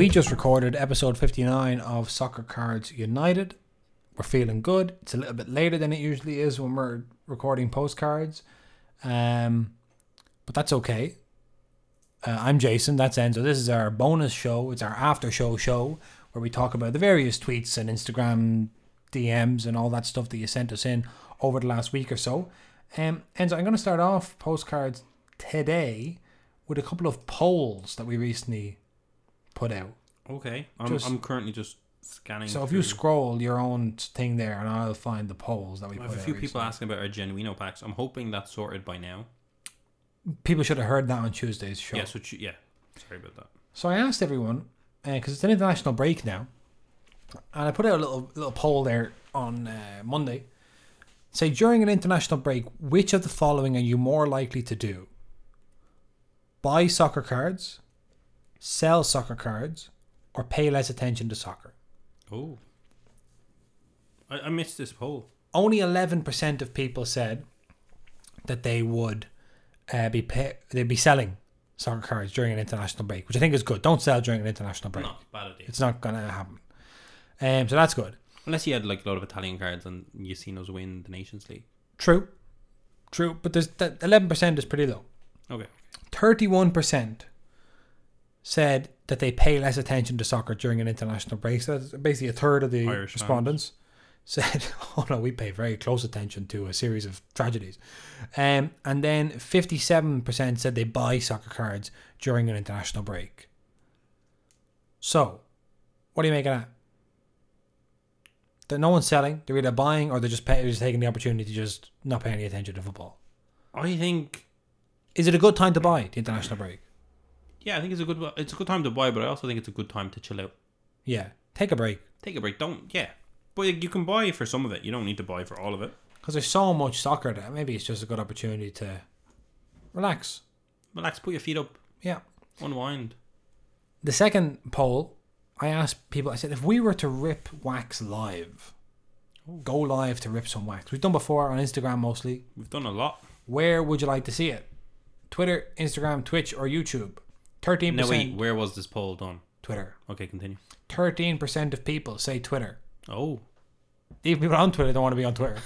just recorded episode 59 of Soccer Cards United. We're feeling good. It's a little bit later than it usually is when we're recording postcards. But that's okay. I'm Jason, that's Enzo. This is our bonus show. It's our after show where we talk about the various tweets and Instagram DMs and all that stuff that you sent us in over the last week or so. Enzo, I'm going to start off postcards today with a couple of polls that we recently put out. Okay. I'm currently just scanning. So if you scroll your own thing there, and I'll find the polls that we I put out. have a few people recently. asking about our Genuino packs. I'm hoping that's sorted by now. People should have heard that on Tuesday's show. Yeah, sorry about that. So I asked everyone, because it's an international break now, and I put out a little poll there on Monday. Say, during an international break, which of the following are you more likely to do? Buy soccer cards, sell soccer cards, or pay less attention to soccer? Oh. I missed this poll. Only 11% of people said that they would they'd be selling soccer cards during an international break, which I think is good. Don't sell during an international break. No, bad idea. It's not going to happen. So that's good. Unless you had like a lot of Italian cards and you seen us win the Nations League. True. But there's that 11% is pretty low. Okay. 31% said that they pay less attention to soccer during an international break. So that's basically a third of the Irish respondents said, oh no, we pay very close attention to a series of tragedies. And then 57% said they buy soccer cards during an international break. So, what do you make of that? That no one's selling, they're either buying or they're just taking the opportunity to just not pay any attention to football. I think... Is it a good time to buy the international break? Yeah, I think it's a good time to buy, but I also think it's a good time to chill out. Yeah, take a break. Take a break. But you can buy for some of it. You don't need to buy for all of it. Because there's so much soccer that maybe it's just a good opportunity to relax. Relax, put your feet up. Yeah. Unwind. The second poll, I asked people, I said, if we were to rip wax live, go live to rip some wax. We've done before on Instagram mostly. We've done a lot. Where would you like to see it? Twitter, Instagram, Twitch, or YouTube? 13%. No, wait, where was this poll done? Twitter. Okay, continue. 13% of people say Twitter. Oh. Even people on Twitter don't want to be on Twitter.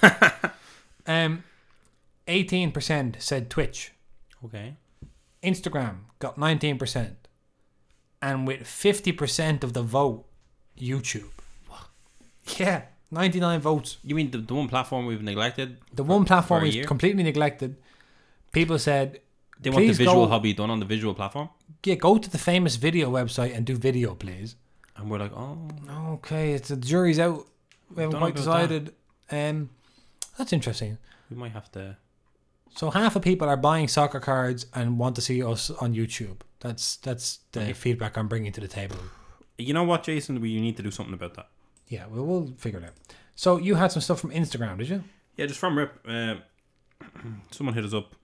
18% said Twitch. Okay. Instagram got 19%. And with 50% of the vote, YouTube. What? Yeah, 99 votes. You mean the one platform we've neglected? The one platform for a we've year? completely neglected. People said, They want the please visual go- hobby done on the visual platform? yeah, go to the famous video website and do video, please. And we're like, oh. Okay, the jury's out. We haven't Don't quite know about decided. That's interesting. We might have to... So half of people are buying soccer cards and want to see us on YouTube. That's the feedback I'm bringing to the table. You know what, Jason? We need to do something about that. Yeah, we'll figure it out. So you had some stuff from Instagram, did you? Yeah, just from Rip. Someone hit us up.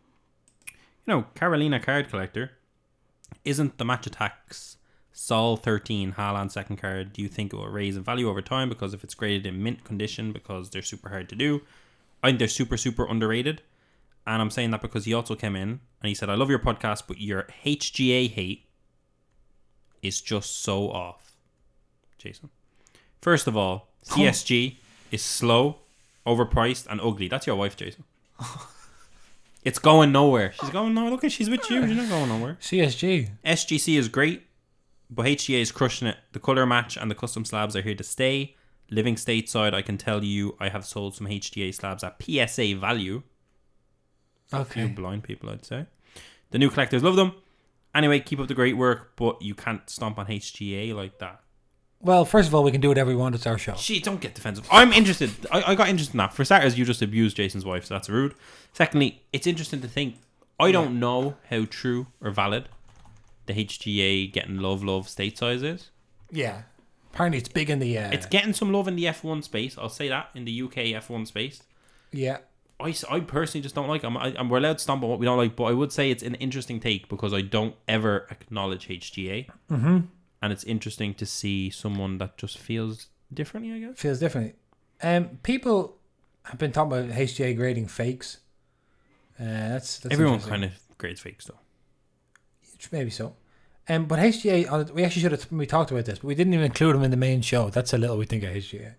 You know, Carolina Card Collector. Isn't the Match Attacks Sol 13 Haaland second card, do you think it will raise in value over time? Because if it's graded in mint condition, because they're super hard to do, I think they're super, super underrated. And I'm saying that because he also came in and he said, I love your podcast, but your HGA hate is just so off. Jason. First of all, CSG is slow, overpriced, and ugly. That's your wife, Jason. It's going nowhere. She's going nowhere. Look, she's with you. She's not going nowhere. CSG. SGC is great, but HGA is crushing it. The colour match and the custom slabs are here to stay. Living stateside, I can tell you I have sold some HGA slabs at PSA value. Okay. A few blind people, I'd say. The new collectors love them. Anyway, keep up the great work, but you can't stomp on HGA like that. Well, first of all, we can do whatever we want. It's our show. Gee, don't get defensive. I'm interested. I got interested in that. For starters, you just abused Jason's wife, so that's rude. Secondly, it's interesting to think. I don't know how true or valid the HGA getting love statesize is. Yeah. Apparently it's big in the... It's getting some love in the F1 space. I'll say that, in the UK F1 space. Yeah. I personally just don't like it. We're allowed to stomp on what we don't like, but I would say it's an interesting take because I don't ever acknowledge HGA. Mm-hmm. And it's interesting to see someone that just feels differently, I guess. Feels different. People have been talking about HGA grading fakes. That's Everyone interesting. kind of grades fakes, though. Maybe so. But HGA, we actually should have we talked about this, but we didn't even include them in the main show. That's how little we think of HGA.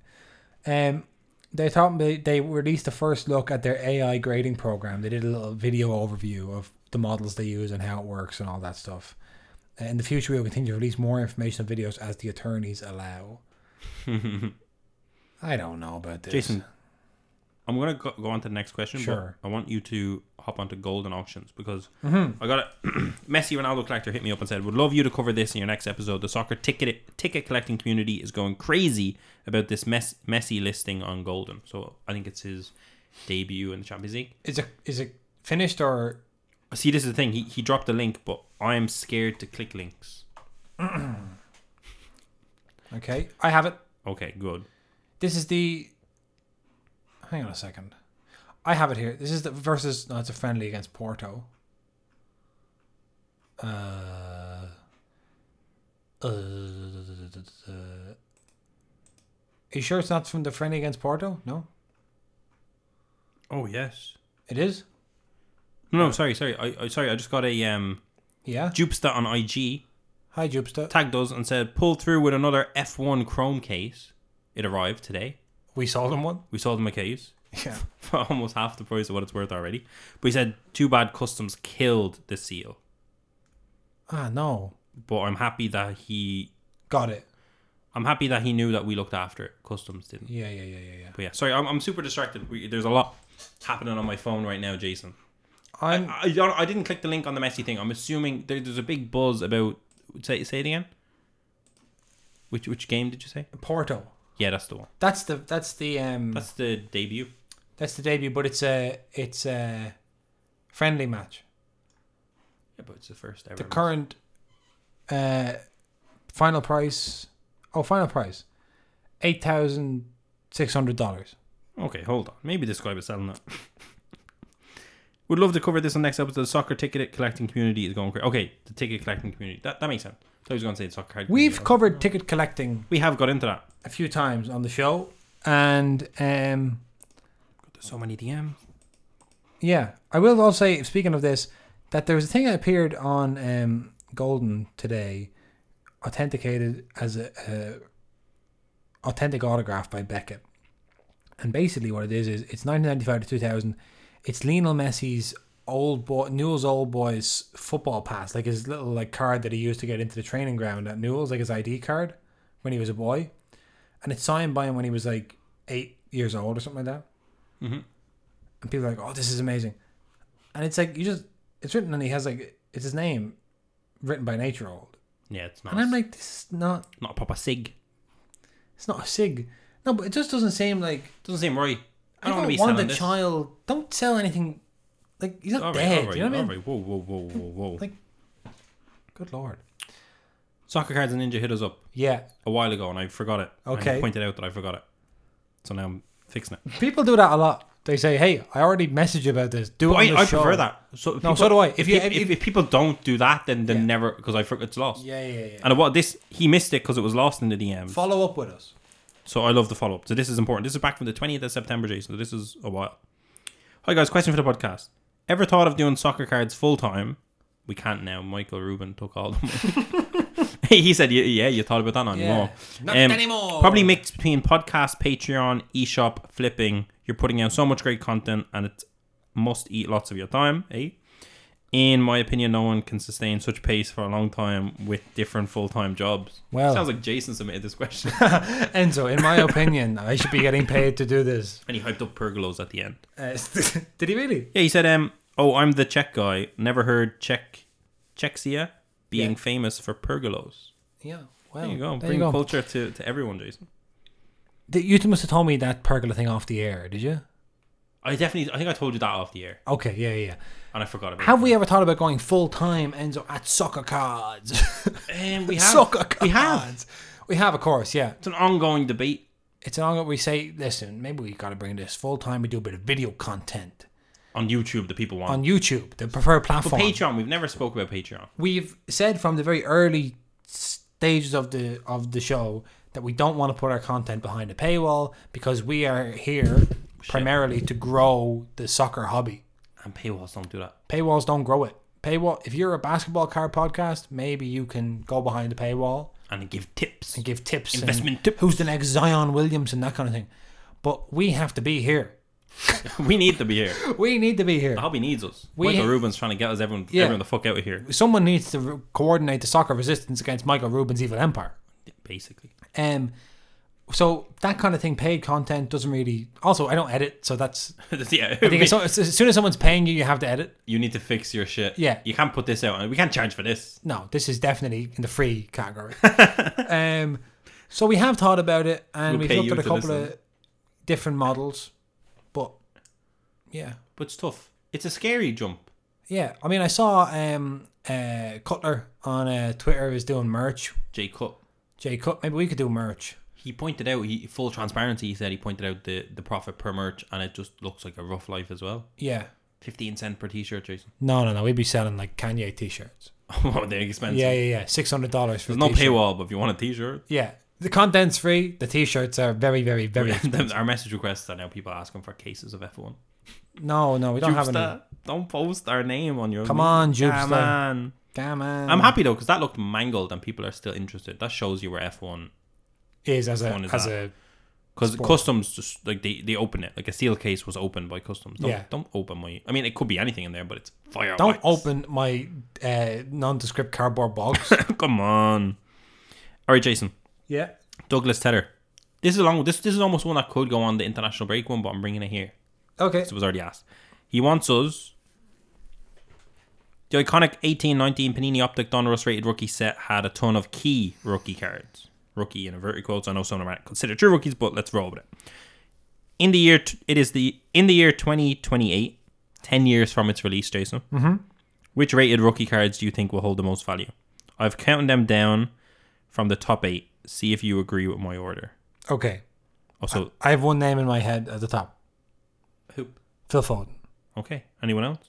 They released the first look at their AI grading program. They did a little video overview of the models they use and how it works and all that stuff. In the future, we will continue to release more information and videos as the attorneys allow. I don't know about this. Jason, I'm going to go on to the next question. Sure. But I want you to hop onto Golden Auctions because I got it. Messi Ronaldo collector hit me up and said, would love you to cover this in your next episode. The soccer ticket collecting community is going crazy about this Messi listing on Golden. So I think it's his debut in the Champions League. Is it finished or... See, this is the thing. He dropped the link, but I am scared to click links. Okay, I have it. Okay, good. This is the... Hang on a second. I have it here. This is the versus... No, it's a friendly against Porto. Are you sure it's not from the friendly against Porto? No? Oh, yes. It is? No, sorry. I just got a Yeah? Jupster on IG. Hi, Jupster. Tagged us and said, pull through with another F1 Chrome case. It arrived today. We sold him one? We sold him a case. Yeah. For almost half the price of what it's worth already. But he said, too bad customs killed the seal. Ah, no. But I'm happy that he... Got it. I'm happy that he knew that we looked after it. Customs didn't. Yeah. But yeah, sorry, I'm super distracted. There's a lot happening on my phone right now, Jason. I didn't click the link on the Messi thing. I'm assuming there's a big buzz about... Say it again? Which game did you say? Porto. Yeah, that's the one. That's the That's the debut. That's the debut, but it's a friendly match. Yeah, but it's the first ever. The current final price. Oh, final price, $8,600. Okay, hold on. Maybe this guy was selling it. Would love to cover this on next episode. The soccer ticket collecting community is going crazy. Okay, the ticket collecting community. That makes sense. I thought he was going to say the soccer card. We've covered ticket collecting. We have got into that a few times on the show, and there's so many DMs. Yeah, I will also say, speaking of this, that there was a thing that appeared on Golden today, authenticated as a authentic autograph by Beckett, and basically what it is it's 1995 to 2000. It's Lionel Messi's Newell's old boys football pass, like his little like card that he used to get into the training ground at Newell's, like his ID card when he was a boy, and it's signed by him when he was like 8 years old or something like that. Mm-hmm. And people are like, "Oh, this is amazing," and it's like it's written and he has like it's his name written by an 8-year-old. Yeah, it's not. And I'm like, this is not a proper sig. It's not a sig. No, but it just doesn't seem like. Doesn't seem right. I don't want the child. Don't sell anything. Like, he's not dead. You know what I mean? Whoa. Like, good lord. Soccer Cards and Ninja hit us up. Yeah. A while ago, and I forgot it. Okay. And I pointed out that I forgot it. So now I'm fixing it. People do that a lot. They say, "Hey, I already messaged you about this. Do it on the show." I prefer that. So so do I. If people don't do that, then never, because I forgot it's lost. Yeah. And he missed it because it was lost in the DMs. Follow up with us. So I love the follow up. So this is important. This is back from the 20th of September, Jason. So this is a while. Hi guys, question for the podcast. Ever thought of doing soccer cards full time? We can't now. Michael Rubin took all of them. He said, "Yeah, you thought about that anymore." Not anymore. Probably mixed between podcast, Patreon, eShop, flipping. You're putting out so much great content, and it must eat lots of your time. In my opinion, no one can sustain such pace for a long time with different full-time jobs. Well, sounds like Jason submitted this question. Enzo, in my opinion, I should be getting paid to do this. And he hyped up Pergolos at the end. Did he really? Yeah, he said, I'm the Czech guy. Never heard Czechia being famous for Pergolos. Yeah, well, there you go. Bring culture to everyone, Jason. You must have told me that pergola thing off the air, did you? I think I told you that off the air. Okay, yeah. And I forgot about it. Have we ever thought about going full time, Enzo, at Soccer Cards? We have. Soccer Cards. We have, of course, yeah. It's an ongoing debate. It's an ongoing. We say, listen, maybe we got to bring this full time. We do a bit of video content on YouTube that people want. On YouTube, the preferred platform. But Patreon, we've never spoke about Patreon. We've said from the very early stages of the show that we don't want to put our content behind a paywall because we are here primarily to grow the soccer hobby. And paywalls don't do that. Paywalls don't grow it. paywall. If you're a basketball card podcast, maybe you can go behind the paywall And give tips. and give tips. Investment and tips. Who's the next Zion Williamson, that kind of thing. But we have to be here. We need to be here. We need to be here. The hobby needs us. We Michael ha- Rubin's trying to get us everyone the fuck out of here. Someone needs to coordinate the soccer resistance against Michael Rubin's evil empire. Basically. So that kind of thing, paid content doesn't really. Also, I don't edit, so that's. Yeah. I think as soon as someone's paying you, you have to edit. You need to fix your shit. Yeah. You can't put this out. We can't charge for this. No, this is definitely in the free category. So we have thought about it, and We'll we've pay looked you at a to couple listen. of different models, but yeah. But it's tough. It's a scary jump. Yeah, I mean, I saw Cutler on Twitter is doing merch. Jay Cut. Jay Cut, maybe we could do merch. He pointed out, full transparency, he said he pointed out the profit per merch, and it just looks like a rough life as well. Yeah. 15 cents per t-shirt, Jason. No. We'd be selling like Kanye t-shirts. Oh, they're expensive. Yeah. $600 for There's a no t-shirt. paywall, but if you want a t-shirt. Yeah. The content's free. The t-shirts are very, very, very expensive. Our message requests are now people asking for cases of F1. No, we don't have any. Jupster, don't post our name on your... Come on, Jupster. Come on. Come on. I'm happy though, because that looked mangled and people are still interested. That shows you where F1 is as one is a that. Because customs just like they open it, like a seal case was opened by customs. Don't open my. I mean, it could be anything in there, but it's fire. Don't open my nondescript cardboard box. Come on. All right, Jason. Yeah. Douglas Tedder. This is almost one that could go on the international break one, but I'm bringing it here. Okay. It was already asked. He wants us. The iconic 18-19 Panini Optic Donruss rated rookie set had a ton of key rookie cards. Rookie in inverted quotes. I know some of them are considered true rookies, but let's roll with it. In the year 2028, 10 years from its release, Jason. Mm-hmm. Which rated rookie cards do you think will hold the most value? I've counted them down from the top 8. See if you agree with my order. Okay. Also, I have one name in my head at the top. who? Phil Foden. Okay. Anyone else?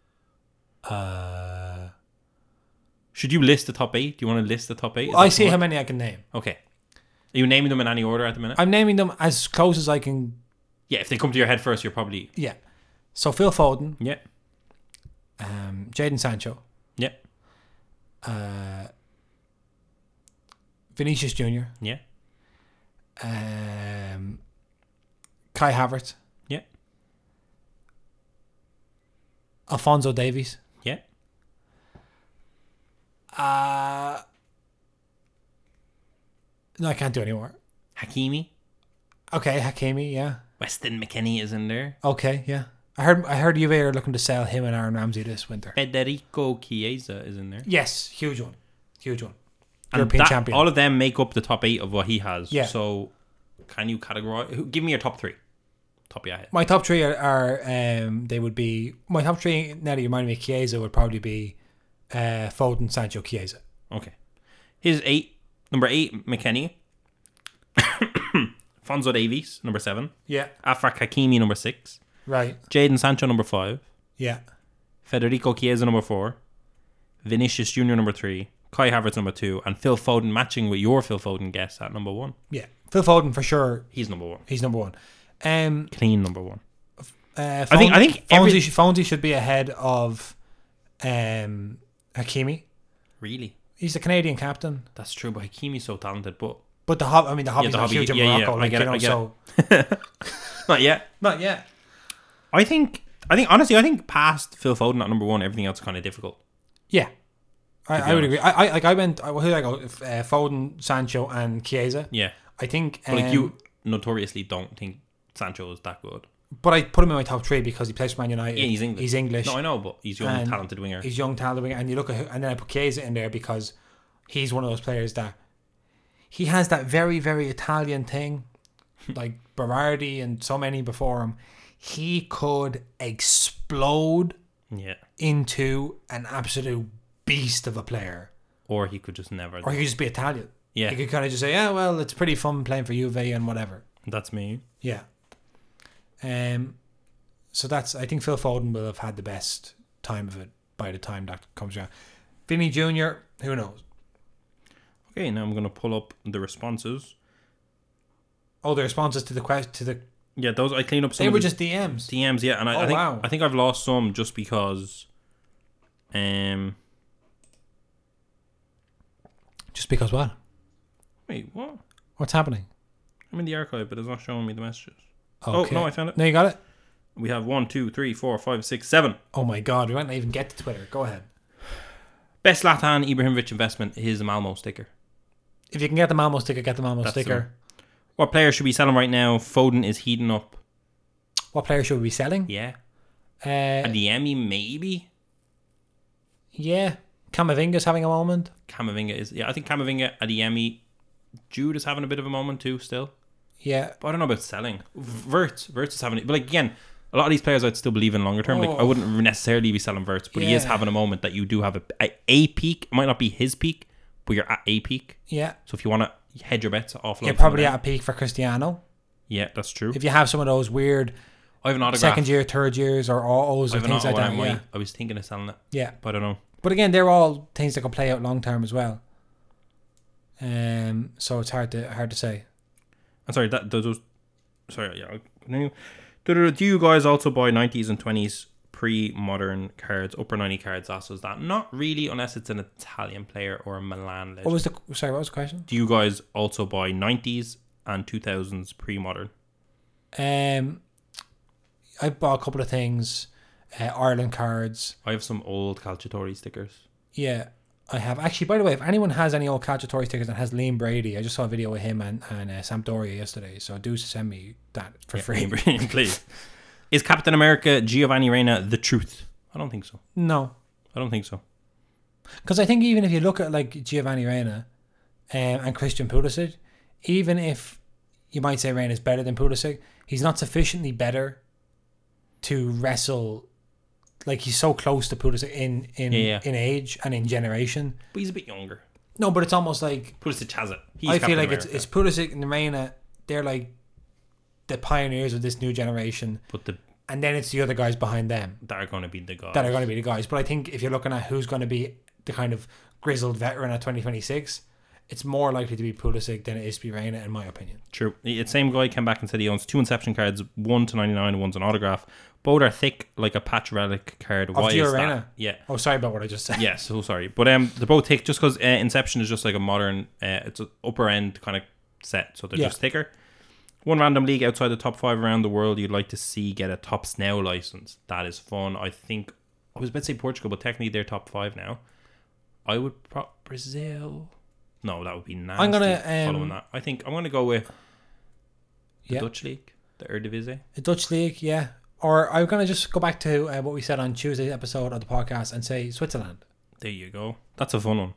Should you list the top 8? Do you want to list the top 8? I see how many I can name. Okay. Are you naming them in any order at the minute? I'm naming them as close as I can. Yeah, if they come to your head first, you're probably... Yeah. So Phil Foden. Yeah. Jadon Sancho. Yeah. Vinicius Jr. Yeah. Kai Havertz. Yeah. Alphonso Davies. Yeah. No, I can't do any more. Hakimi. Okay, Hakimi, yeah. Weston McKennie is in there. Okay, yeah. I heard Juve are looking to sell him and Aaron Ramsey this winter. Federico Chiesa is in there. Yes, huge one. And European champion. All of them make up the top 8 of what he has. Yeah. So, can you categorize... Give me your top 3. Top of your head. My top 3 are they would be... My top 3, now that you remind me of Chiesa, would probably be Foden, Sancho, Chiesa. Okay. His 8. Number 8, McKennie. Alphonso Davies, number 7. Yeah. Afrak Hakimi, number 6. Right. Jadon Sancho, number 5. Yeah. Federico Chiesa, number 4. Vinicius Jr., number 3. Kai Havertz, number 2. And Phil Foden, matching with your Phil Foden guess, at number 1. Yeah. Phil Foden, for sure. He's number 1. He's number 1. Clean number 1. I think Fonzie should be ahead of Hakimi. Really? He's the Canadian captain. That's true, but Hakimi's so talented, but... But the hobby's the not hobby, huge in yeah, Morocco. I Like, get you know, it, I get so... Not yet. Not yet. I think honestly, past Phil Foden at number 1, everything else is kind of difficult. Yeah. I would agree. I went... Who did I go? Foden, Sancho and Chiesa. Yeah. I think... But like you notoriously don't think Sancho is that good. But I put him in my top 3 because he plays for Man United. Yeah, he's English. He's English. No, I know, but he's young, And talented winger. He's young, talented winger. And you look at and then I put Chiesa in there because he's one of those players that he has that very, very Italian thing, like Berardi and so many before him. He could explode into an absolute beast of a player. Or he could just never. Or he could just be Italian. Yeah. He could kind of just say, yeah, well, it's pretty fun playing for Juve and whatever. That's me. Yeah. So I think Phil Foden will have had the best time of it by the time that comes around. Vinny Jr., who knows? Okay, now I'm going to pull up the responses. Oh, the responses to the question Yeah, those I cleaned up some. They were just DMs. DMs, yeah, and I think I've lost some just because Just because what? Wait, what? What's happening? I'm in the archive, but it's not showing me the messages. Okay. Oh, no, I found it. No, you got it? We have 1, 2, 3, 4, 5, 6, 7. Oh my God, we might not even get to Twitter. Go ahead. Best Zlatan Ibrahimovic investment is a Malmo sticker. If you can get the Malmo sticker, get the Malmo That's the sticker. What player should we sell him right now? Foden is heating up. What player should we be selling? Yeah. Uh, Adeyemi, maybe. yeah. Camavinga's having a moment. Camavinga is... Yeah, I think Camavinga, Adeyemi. Jude is having a bit of a moment too still. Yeah. But I don't know about selling. Wirtz is having it. But like, again, a lot of these players I'd still believe in longer term. Like, I wouldn't necessarily be selling Wirtz, but he is having a moment that you do have a peak. It might not be his peak, but you're at a peak. Yeah. So if you want to hedge your bets, offload. You're probably at a peak for Cristiano. Yeah, that's true. If you have some of those weird I have an autograph. second year, third years, or autos I or have an things like auto that. where Yeah. I was thinking of selling it, Yeah. but I don't know. But again, they're all things that can play out long term as well. So it's hard to say. I'm sorry. Sorry. Yeah. I'll continue. Do you guys also buy 90s and 20s pre-modern cards, upper 90 cards? Also, is that not really, unless it's an Italian player or a Milan legend. What was the question? Do you guys also buy 90s and 2000s pre-modern? I bought a couple of things. Ireland cards. I have some old Calciatore stickers. Yeah, I have. Actually, by the way, if anyone has any old Calciatore stickers that has Liam Brady, I just saw a video with him and Sampdoria yesterday, so do send me that for free. Please. Is Captain America Giovanni Reina the truth? I don't think so. No. I don't think so. Because I think even if you look at like Giovanni Reina and Christian Pulisic, even if you might say Reina is better than Pulisic, he's not sufficiently better to wrestle. Like, he's so close to Pulisic in age and in generation. But he's a bit younger. No, but it's almost like Pulisic has it. I feel like it's Pulisic and Reina. They're like the pioneers of this new generation. And then it's the other guys behind them that are going to be the guys. But I think if you're looking at who's going to be the kind of grizzled veteran at 2026, it's more likely to be Pulisic than it is to be Reina, in my opinion. True. The same guy came back and said he owns 2 Inception cards, 1 to 99 and one's an autograph. Both are thick like a patch relic card. Of Why is Gio that? Reyna? Yeah. Oh, sorry about what I just said. Yeah, so sorry. But they're both thick just because Inception is just like a modern, it's an upper end kind of set, so they're just thicker. One random league outside the top 5 around the world you'd like to see get a Top Snow license. That is fun. I think, I was about to say Portugal, but technically they're top 5 now. I would Brazil. No, that would be nasty. I'm gonna following that. I think I'm gonna go with the Yeah. Dutch league, the Eredivisie. The Dutch league, yeah. Or I'm going to just go back to what we said on Tuesday's episode of the podcast and say Switzerland. There you go. That's a fun one.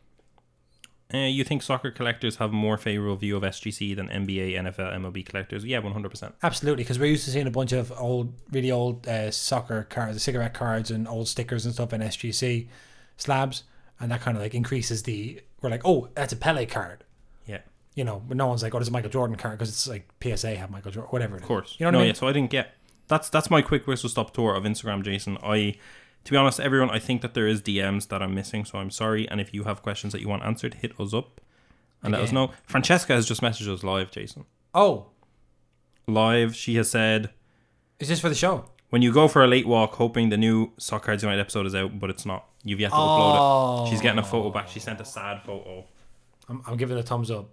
You think soccer collectors have more favourable view of SGC than NBA, NFL, MLB collectors? Yeah, 100%. Absolutely, because we're used to seeing a bunch of really old soccer cards, cigarette cards and old stickers and stuff in SGC slabs, and that kind of like increases we're like, oh, that's a Pele card. Yeah. You know, but no one's like, oh, there's a Michael Jordan card because it's like PSA have Michael Jordan, whatever it is. Of course. You know what I mean? Yeah, so I didn't get... That's my quick whistle stop tour of Instagram, Jason. To be honest, everyone, I think that there is DMs that I'm missing, so I'm sorry. And if you have questions that you want answered, hit us up and let us know. Francesca has just messaged us live, Jason. Oh. Live, she has said... Is this for the show? When you go for a late walk, hoping the new Soccer Cards United episode is out, but it's not. You've yet to upload it. She's getting a photo back. She sent a sad photo. I'm giving it a thumbs up.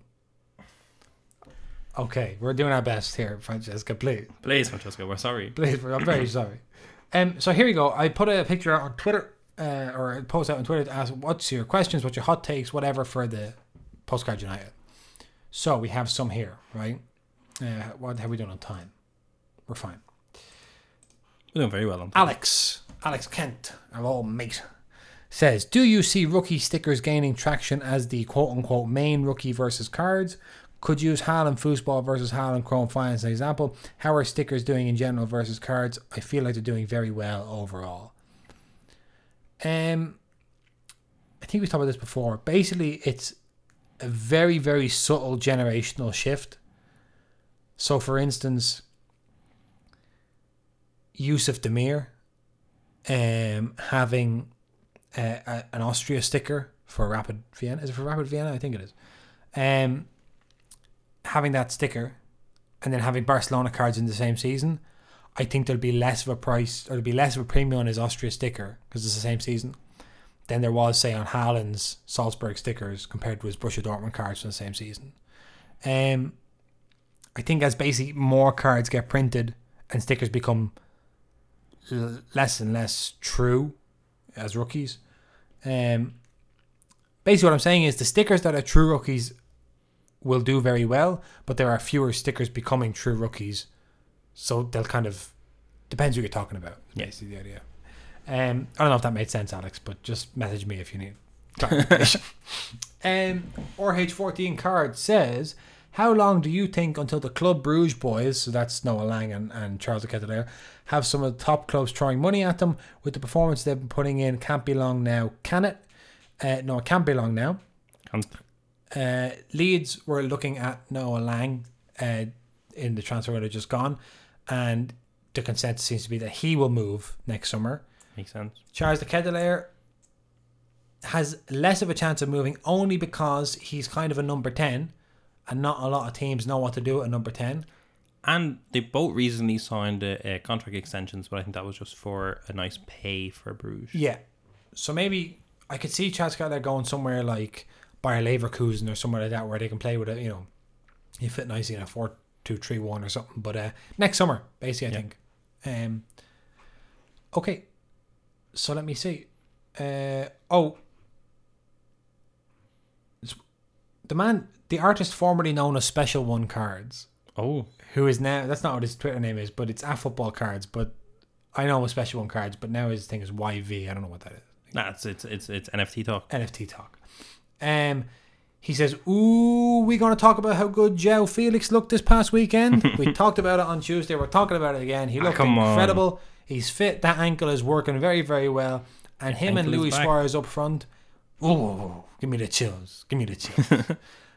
Okay, we're doing our best here, Francesca. Please, Francesca, we're sorry. Please, I'm very sorry. So here we go. I put a picture out on Twitter, or a post out on Twitter to ask what's your questions, what's your hot takes, whatever for the Postcard United. So we have some here, right? What have we done on time? We're fine. We're doing very well on time. Alex Kent, our old mate, says, do you see rookie stickers gaining traction as the quote-unquote main rookie versus cards? Could use Haaland Foosball versus Haaland Chrome Finance as an example. How are stickers doing in general versus cards? I feel like they're doing very well overall. I think we talked about this before. Basically, it's a very, very subtle generational shift. So, for instance, Yusuf Demir having an Austria sticker for Rapid Vienna. Is it for Rapid Vienna? I think it is. Having that sticker and then having Barcelona cards in the same season, I think there'll be less of a price, or there'll be less of a premium on his Austria sticker because it's the same season. than there was, say, on Haaland's Salzburg stickers compared to his Borussia Dortmund cards from the same season. I think as basically more cards get printed and stickers become less and less true as rookies. Basically what I'm saying is the stickers that are true rookies will do very well, but there are fewer stickers becoming true rookies. So they'll kind of... Depends who you're talking about. Yeah. Basically the idea. I don't know if that made sense, Alex, but just message me if you need clarification. RH14 card says, how long do you think until the Club Bruges boys, so that's Noah Lang and Charles de Ketelaere, have some of the top clubs throwing money at them with the performance they've been putting in? Can't be long now, can it? No, it can't be long now. Leeds were looking at Noah Lang in the transfer window just gone, and the consensus seems to be that he will move next summer. Makes sense. Charles de Ketelaere has less of a chance of moving only because he's kind of a number 10 and not a lot of teams know what to do at number 10. And they both recently signed contract extensions, but I think that was just for a nice pay for Bruges. Yeah. So maybe I could see Charles de Ketelaere going somewhere like Bayer Leverkusen or somewhere like that where they can play with it, he fit nicely in a 4-2-3-1 or something. But next summer, basically, I think. Okay. So let me see. The artist formerly known as Special One Cards. Oh. Who is now, that's not what his Twitter name is, but it's at Football Cards. But I know him as Special One Cards, but now his thing is YV. I don't know what that is. Nah, it's NFT talk. NFT talk. He says, ooh, we're going to talk about how good João Felix looked this past weekend. We talked about it on Tuesday. We're talking about it again. He looked incredible. On. He's fit. That ankle is working very, very well. And him and Luis Suarez up front. Oh, give me the chills. Give me the chills.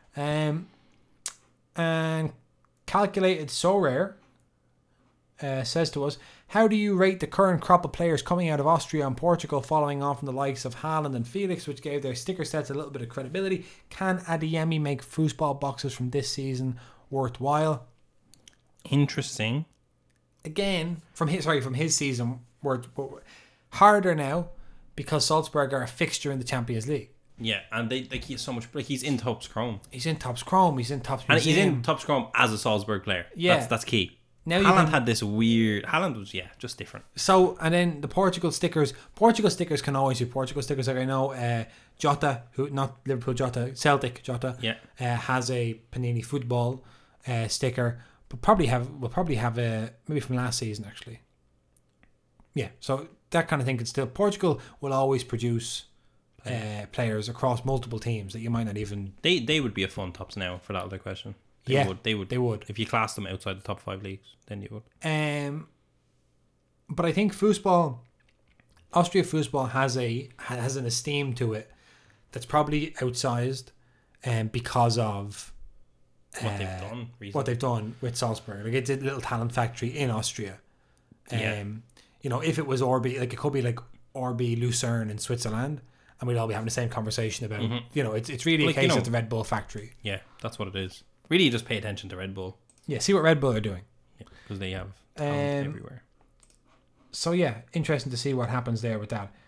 And Calculated So Rare says to us, how do you rate the current crop of players coming out of Austria and Portugal following on from the likes of Haaland and Felix, which gave their sticker sets a little bit of credibility? Can Adeyemi make foosball boxes from this season worthwhile? Interesting. Again, from his season, harder now because Salzburg are a fixture in the Champions League. Yeah, and he's so much. He's in Topps Chrome. He's in Topps Chrome. He's in Topps Museum. And he's in Topps Chrome as a Salzburg player. Yeah, that's key. Now Haaland had this weird. Haaland was just different. So and then the Portugal stickers. Portugal stickers can always be Portugal stickers. Like I know, Jota, who not Liverpool Jota, Celtic Jota, has a Panini football sticker, but will probably have a maybe from last season actually. Yeah, so that kind of thing could still. Portugal will always produce players across multiple teams that you might not even. They would be a fun Topps now for that other question. They would. If you class them outside the top 5 leagues, then you would. But I think Austria foosball has an esteem to it that's probably outsized, because of what they've done recently. What they've done with Salzburg. Like it's a little talent factory in Austria. If it was RB, like it could be like RB Lucerne in Switzerland, and we'd all be having the same conversation about. It's really a case of the Red Bull factory. Yeah, that's what it is. Really, just pay attention to Red Bull. Yeah, see what Red Bull are doing. Yeah, because they have talent everywhere. So yeah, interesting to see what happens there with that.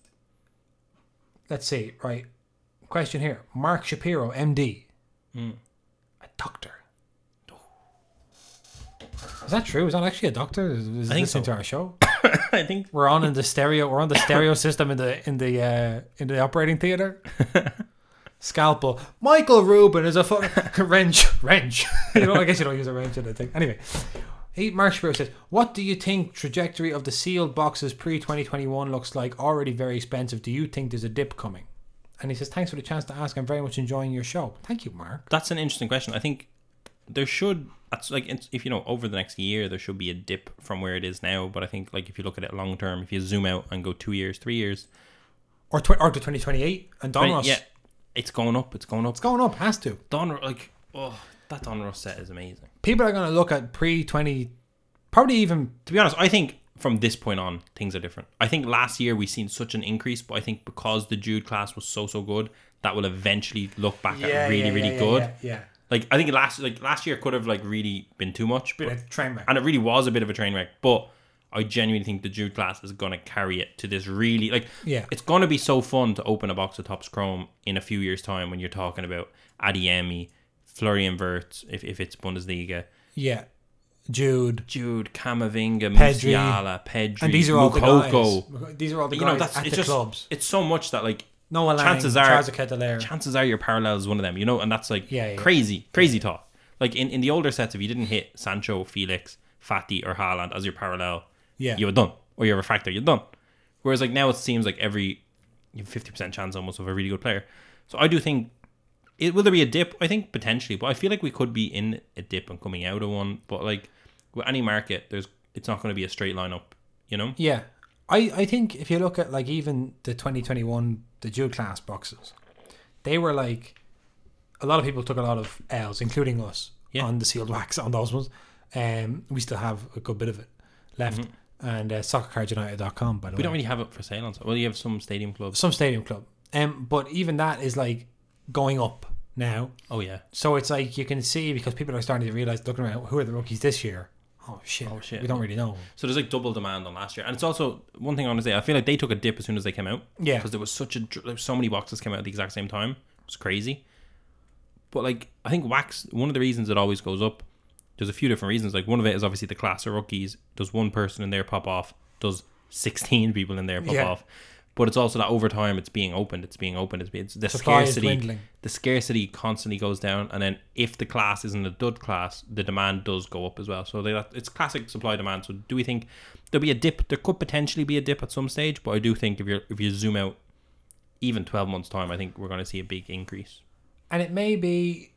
Let's see. Right, question here. Mark Shapiro, MD, a doctor. Is that true? Is that actually a doctor? Is I think listening so. to our show? I think we're on the stereo system in the operating theater. Scalpel. Michael Rubin is a wrench. I guess you don't use a wrench in the thing. Anyway, Mark Shapiro says, what do you think trajectory of the sealed boxes pre-2021 looks like? Already very expensive. Do you think there's a dip coming? And he says, thanks for the chance to ask. I'm very much enjoying your show. Thank you, Mark. That's an interesting question. I think there should, if over the next year, there should be a dip from where it is now. But I think if you look at it long term, if you zoom out and go 2 years, 3 years, or to 2028 and Donruss. Yeah. It's going up. It's going up. Has to. That Donruss set is amazing. People are going to look at pre-20, probably even. To be honest, I think from this point on, things are different. I think last year we seen such an increase, but I think because the Jude class was so good, that will eventually look back at really good. Yeah. I think last year could have really been too much. Bit of train wreck. And it really was a bit of a train wreck. But I genuinely think the Jude class is going to carry it to this really, like, Yeah. it's going to be so fun to open a box of Topps Chrome in a few years' time when you're talking about Adeyemi, Florian Wirtz, if it's Bundesliga, Yeah. Jude, Camavinga, Pedri. Musiala, Pedri, and these are all Mukoko. the guys. These are all the You guys know, that's at it's the just clubs. it's so much that like Noah Lang, chances are- Charles Ketelaere. chances are your parallel is one of them, you know, and that's like Yeah. crazy talk. Like in the older sets, if you didn't hit Sancho, Felix, Fati, or Haaland as your parallel, Yeah. you were done, or you're a refractor, you're done. Whereas like now it seems like you have 50% chance almost of a really good player. So I do think will there be a dip? I think potentially, but I feel like we could be in a dip and coming out of one. But like with any market, it's not going to be a straight line up, you know? Yeah. I think if you look at like even the 2021 the Jude class boxes, they were like a lot of people took a lot of L's, including us, on the sealed wax on those ones. We still have a good bit of it left. And soccercardsunited.com, by the way. We don't really have it for sale on. Well, you have some stadium clubs. Some stadium club. But even that is like going up now. Oh yeah. So it's like you can see because people are starting to realise, looking around, who are the rookies this year? Oh shit. We don't really know. So there's like double demand on last year, and it's also one thing I want to say. I feel like they took a dip as soon as they came out. Yeah. Because there was so many boxes came out at the exact same time. It was crazy. But like I think wax, one of the reasons it always goes up. There's a few different reasons. Like one of it is obviously the class of rookies. Does one person in there pop off? Does 16 people in there pop off? But it's also that over time it's being opened. It's the Supply is scarcity. dwindling. The scarcity constantly goes down, and then if the class isn't a dud class, the demand does go up as well. So it's classic supply demand. So do we think there'll be a dip? There could potentially be a dip at some stage, but I do think if you zoom out, even 12 months time, I think we're going to see a big increase. And it may be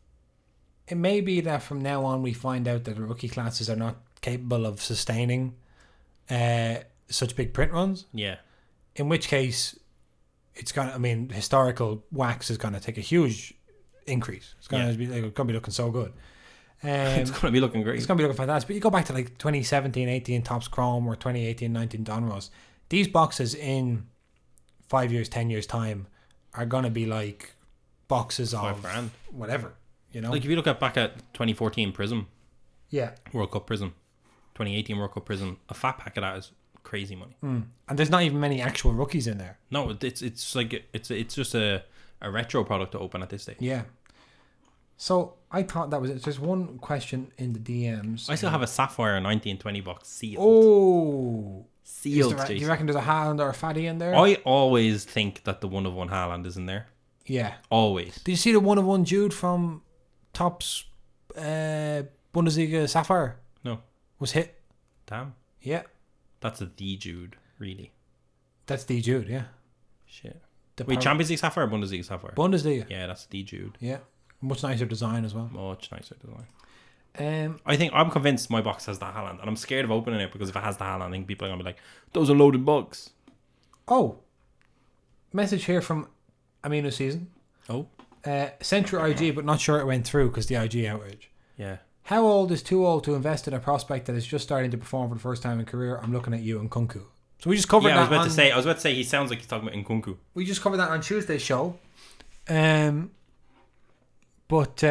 that from now on we find out that the rookie classes are not capable of sustaining such big print runs. Yeah. In which case, it's gonna. I mean, historical wax is gonna take a huge increase. It's gonna be looking so good. It's going to be looking great. It's gonna be looking fantastic. But you go back to like 2017-18 Topps Chrome or 2018-19 Donruss. These boxes in 5 years, 10 years time are gonna be like boxes of $5,000. whatever. You know, Like if you look back at 2014 Prism, yeah. World Cup Prism, 2018 World Cup Prism, a fat pack of that is crazy money. And there's not even many actual rookies in there. No, it's like it's just a retro product to open at this stage. Yeah. So I thought that was it. There's one question in the DMs. I still have a Sapphire 1920 box sealed. Oh, Sealed. do you reckon there's a Haaland or a Fatty in there? I always think that the 1-of-1 Haaland is in there. Yeah. Always. Did you see the 1-of-1 Jude from Topps Bundesliga Sapphire? No. Was hit. Damn. Yeah. That's the Jude, really. That's the Jude, yeah. Shit. The Wait, Champions League Sapphire or Bundesliga Sapphire? Bundesliga. Yeah, that's the Jude. Yeah. Much nicer design as well. Much nicer design. I'm convinced my box has the Haaland, and I'm scared of opening it because if it has the Haaland, I think people are gonna be like, "Those are loaded bugs." Oh. Message here from Amino Season. Oh. Sent your IG, but not sure it went through because the IG outrage. Yeah. How old is too old to invest in a prospect that is just starting to perform for the first time in career? I'm looking at you and Kunku. So we just covered Yeah, that. I was about to say he sounds like he's talking about Nkunku. We just covered that on Tuesday's show. But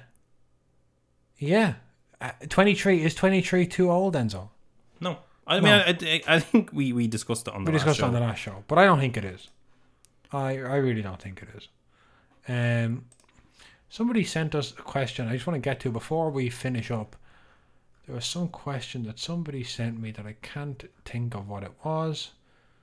yeah, 23 is 23 too old, Enzo? No, I mean I think we discussed it on the We discussed it on last the last show, but I don't think it is. I really don't think it is. Somebody sent us a question I just want to get to before we finish up. There was some question that somebody sent me that I can't think of what it was.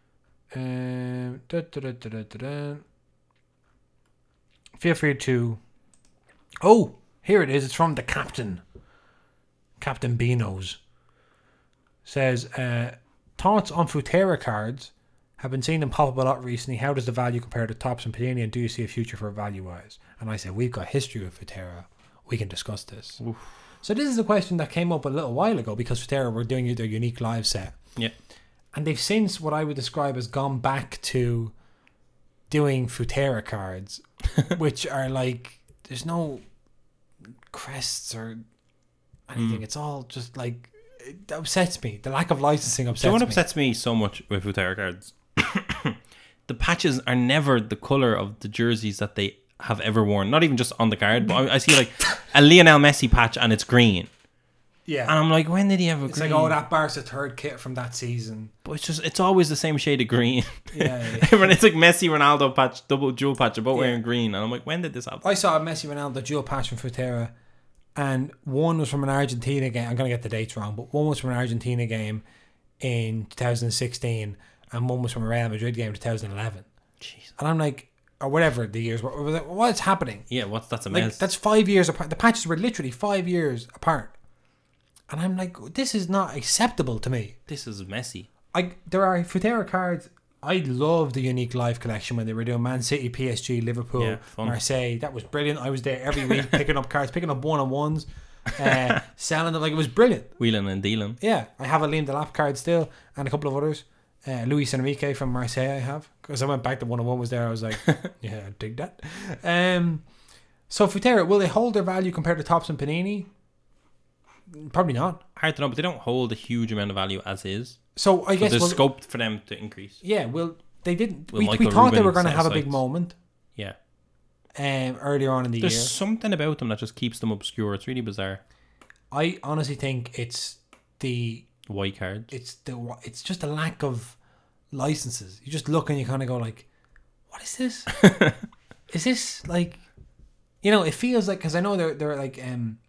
Feel free to... Oh, here it is. It's from the captain. Captain Beanos. Says, thoughts on Futera cards. Have been seeing them pop up a lot recently. How does the value compare to Topps and Panini, and do you see a future for value-wise? And I said, we've got history with Futera. We can discuss this. Oof. So this is a question that came up a little while ago because Futera were doing their unique live set. Yeah. And they've since, what I would describe as, gone back to doing Futera cards, which are like, there's no crests or anything. It's all just like, it upsets me. The lack of licensing upsets me. So what upsets me so much with Futera cards, the patches are never the colour of the jerseys that they have ever worn. Not even just on the card, but I see like a Lionel Messi patch and it's green. Yeah. And I'm like, when did he have a It's green? like, oh, that Barca third kit from that season. But it's always the same shade of green. Yeah. When it's like Messi, Ronaldo patch, double dual patch, they're both Yeah. wearing green. And I'm like, when did this happen? I saw a Messi Ronaldo dual patch from Futera, and one was from an Argentina game. I'm going to get the dates wrong, but one was from an Argentina game in 2016, and one was from a Real Madrid game in 2011. Jeez. And I'm like, or whatever the years were, what's happening? Yeah, that's a Like, mess. that's 5 years apart. The patches were literally 5 years apart. And I'm like, this is not acceptable to me. This is messy. There are Futera cards. I love the Unique Life collection when they were doing Man City, PSG, Liverpool, Yeah, fun. Marseille. That was brilliant. I was there every week picking up cards, picking up one-on-ones, selling them. Like, it was brilliant. Wheeling and dealing. Yeah, I have a Liam Delap card still and a couple of others. Luis Enrique from Marseille I have, because I went back to one-on-one was there. I was like, yeah, I dig that. So Futera, will they hold their value compared to Topps and Panini? Probably not. Hard to know, but they don't hold a huge amount of value as is. So I guess there's scope for them to increase. Yeah, well, they didn't. Will We Michael thought they Rubin were going to sell have a big sites? moment Yeah. earlier on in the There's year. something about them that just keeps them obscure. It's really bizarre. I honestly think it's the White cards. it's just a lack of licenses. You just look and you kind of go like, what is this? Is this like, it feels like, because I know they're like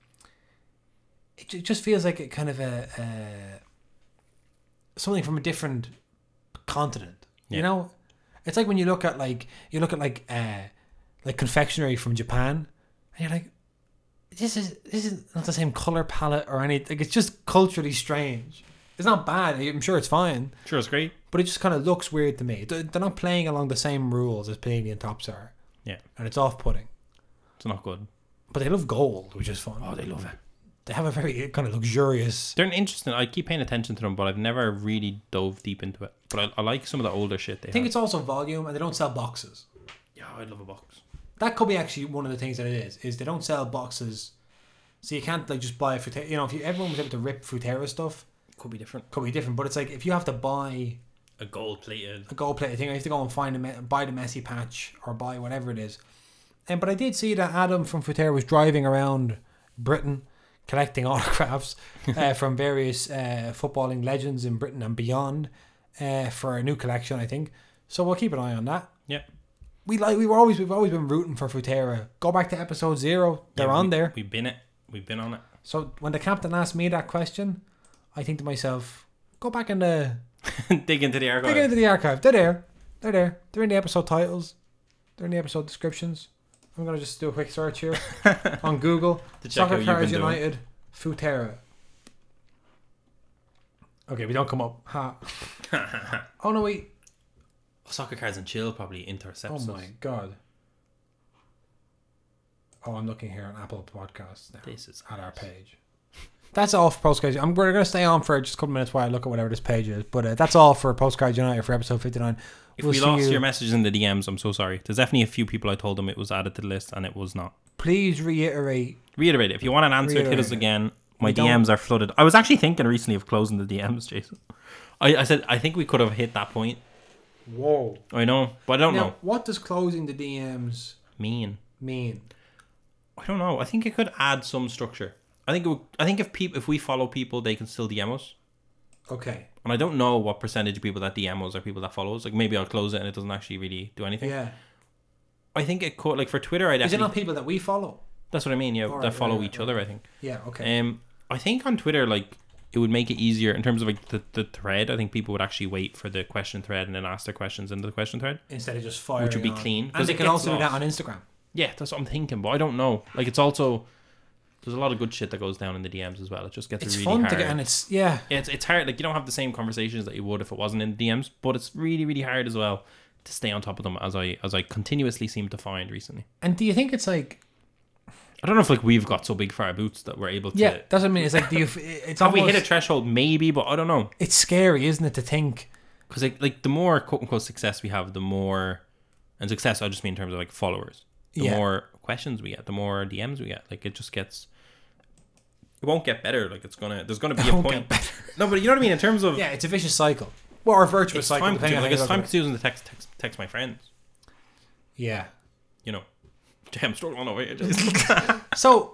it just feels like a kind of a something from a different continent. Yeah. It's like when you look at like confectionery from Japan, and you're like, this is not the same color palette or anything. Like, it's just culturally strange. It's not bad. I'm sure it's fine, Sure, it's great. but it just kind of looks weird to me. They're not playing along the same rules as Panini and Topps are, Yeah. and it's off-putting. It's not good. But they love gold, which is fun. Oh, they love it. They have a very kind of luxurious. They're interesting. I keep paying attention to them, but I've never really dove deep into it. But I like some of the older shit they I think have. it's also volume, and they don't sell boxes. Yeah, I'd love a box. That could be actually one of the things that it is they don't sell boxes, so you can't like just buy a Futera. If everyone was able to rip Futera stuff, Could be different. could be different. But it's like if you have to buy A gold plated. a gold plated thing, you have to go and buy the Messi patch or buy whatever it is. But I did see that Adam from Futera was driving around Britain collecting autographs from various footballing legends in Britain and beyond for a new collection, I think. So we'll keep an eye on that. Yeah. We've always been rooting for Futera. Go back to episode 0; they're on there. We've been on it. So when the captain asked me that question, I think to myself, go back and Dig into the archive. dig into the archive. They're there. They're in the episode titles. They're in the episode descriptions. I'm gonna just do a quick search here on Google. To check how Soccer you've Cards been doing. United Futera. Okay, we don't come up. Ha. Oh no, wait. Soccer cards and chill probably Oh intercepts my us. god. Oh, I'm looking here on Apple Podcasts now. This is At our page. That's all for Postcards. We're going to stay on for just a couple minutes while I look at whatever this page is. But that's all for Postcards United for episode 59. If We'll we see lost you. your messages in the DMs, I'm so sorry. There's definitely a few people I told them it was added to the list and it was not. Please reiterate. Reiterate it. If you want an answer, hit us Reiterate it. again. My We don't- DMs are flooded. I was actually thinking recently of closing the DMs, Jason. I said I think we could have hit that point. Whoa. I know, but I don't Now, know. what does closing the DMs Mean. mean? I don't know. I think it could add some structure. I think if we follow people, they can still DM us. Okay. And I don't know what percentage of people that DM us are people that follow us. Like maybe I'll close it and it doesn't actually really do anything. Yeah. I think it could, like for Twitter, I Is it definitely. not people that we follow? That's what I mean. Yeah, Alright, that follow right, each right. other. I think. Yeah, okay. I think on Twitter, like it would make it easier in terms of like the thread. I think people would actually wait for the question thread and then ask their questions into the question thread. Instead of just firing Which would be on. clean, And 'cause they it can gets also do that lost. on Instagram. Yeah, that's what I'm thinking, but I don't know. Like it's also there's a lot of good shit that goes down in the DMs as well. It just gets It's really fun hard. to get, and it's, yeah. It's hard. Like you don't have the same conversations that you would if it wasn't in the DMs, but it's really really hard as well to stay on top of them as I continuously seem to find recently. And do you think it's like, I don't know if like we've got so big for our boots that we're able to. yeah, that's what I mean. It's like, it's Have we almost, hit a threshold? Maybe, but I don't know. it's scary, isn't it, to think. Because like the more quote unquote success we have, the more, and success I just mean in terms of like followers. The Yeah. more questions we get, the more DMs we get. Like it just gets. It won't get better. Like there's gonna be It a won't point. get better. No, but you know what I mean in terms of. Yeah, it's a vicious cycle. Well, or a virtuous It's cycle. time depending consuming. on Like how it's you time look at consuming to text my friends. it. Yeah. You know, damn, struggling over here. So,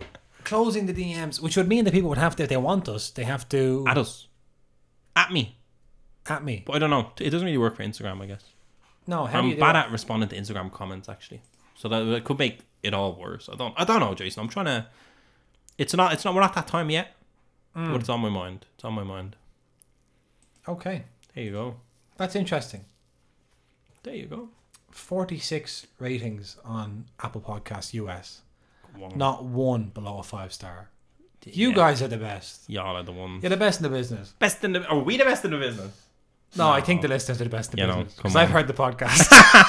closing the DMs, which would mean that people would have to, if they want us, they have to At us. At me. at me. But I don't know. It doesn't really work for Instagram, I guess. No, how do you I'm do bad it? at responding to Instagram comments, actually. So that could make it all worse. I don't know, Jason. I'm trying to... It's not, we're not that time yet. But it's on my mind. It's on my mind. Okay, There you go. that's interesting. There you go. 46 ratings on Apple Podcasts US. Come on. Not one below a 5-star. You Yeah. guys are the best. Y'all are the ones. You're the best in the business. Best in the... Are we the best in the business? No, I think the listeners are the best in the You know, business. come Because I've on. heard the podcast.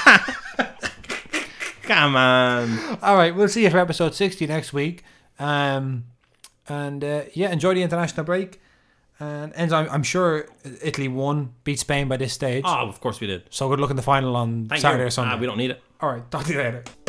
Come on. All right, we'll see you for episode 60 next week. Yeah, enjoy the international break. And Enzo, I'm sure Italy beat Spain by this stage. Oh, of course we did. So good luck in the final on Thank Saturday you. or Sunday. We don't need it. All right, talk to you later.